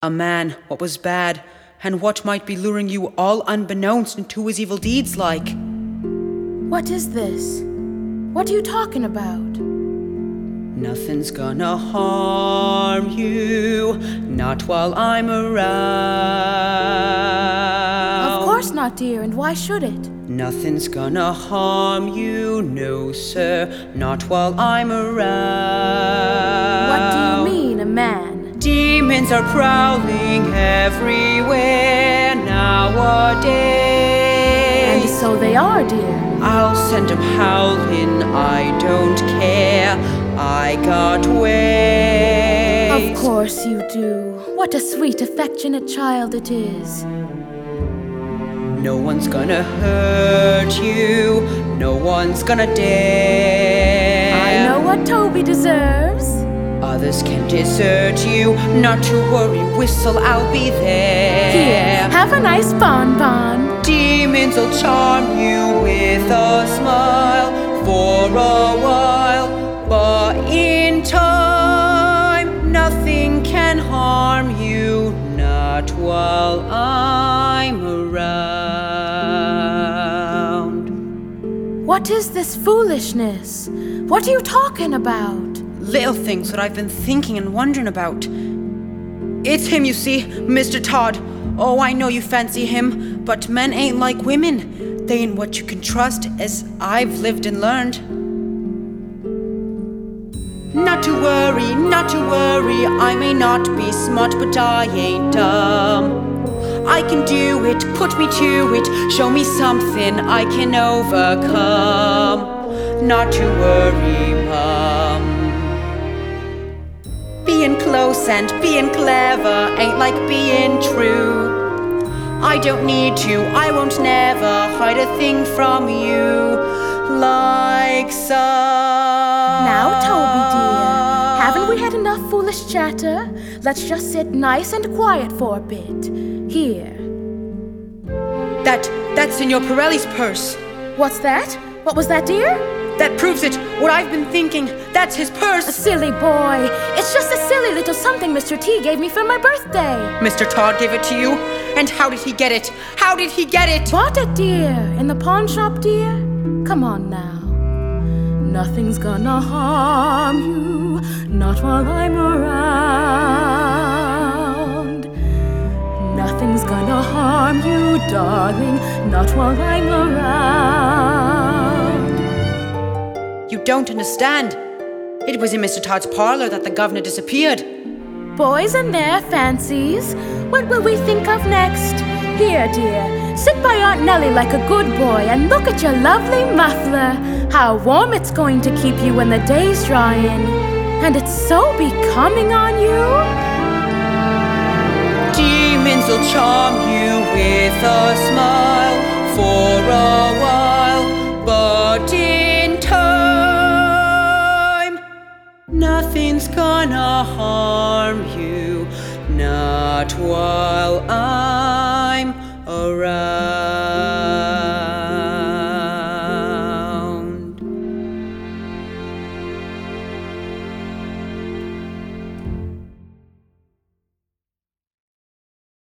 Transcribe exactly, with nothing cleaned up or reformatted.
A man, what was bad, and what might be luring you all unbeknownst into his evil deeds like. What is this? What are you talking about? Nothing's gonna harm you, not while I'm around. Of course not, dear, and why should it? Nothing's gonna harm you, no sir, not while I'm around. What do you mean, a man? Demons are prowling everywhere nowadays. And so they are, dear. I'll send 'em howling, I don't care, I got ways. Of course you do. What a sweet, affectionate child it is. No one's gonna hurt you, no one's gonna dare. I know what Toby deserves. Others can desert you, not to worry, whistle, I'll be there. Here, have a nice bonbon. Demons will charm you with a smile for a while, but in time, nothing can harm you, not while I'm around. What is this foolishness? What are you talking about? Little things that I've been thinking and wondering about. It's him, you see, Mister Todd. Oh, I know you fancy him, but men ain't like women. They ain't what you can trust, as I've lived and learned. Not to worry, not to worry, I may not be smart, but I ain't dumb. I can do it, put me to it, show me something I can overcome. Not to worry, Mum. Being close and being clever ain't like being true. I don't need to, I won't never hide a thing from you, like some. Now, Toby dear, haven't we had enough foolish chatter? Let's just sit nice and quiet for a bit. Here. That, that's Signor Pirelli's purse. What's that? What was that, dear? That proves it, what I've been thinking. That's his purse. A silly boy. It's just a silly little something Mister T gave me for my birthday. Mister Todd gave it to you? And how did he get it? How did he get it? Bought it, dear. In the pawn shop, dear. Come on now. Nothing's gonna harm you, not while I'm around. Nothing's gonna harm you, darling, not while I'm around. You don't understand. It was in Mister Todd's parlor that the governor disappeared. Boys and their fancies. What will we think of next? Here, dear, sit by Aunt Nellie like a good boy and look at your lovely muffler. How warm it's going to keep you when the day's drying. And it's so becoming on you. Demons will charm you with a smile for a while, but in time, nothing's gonna harm you, not while I'm around.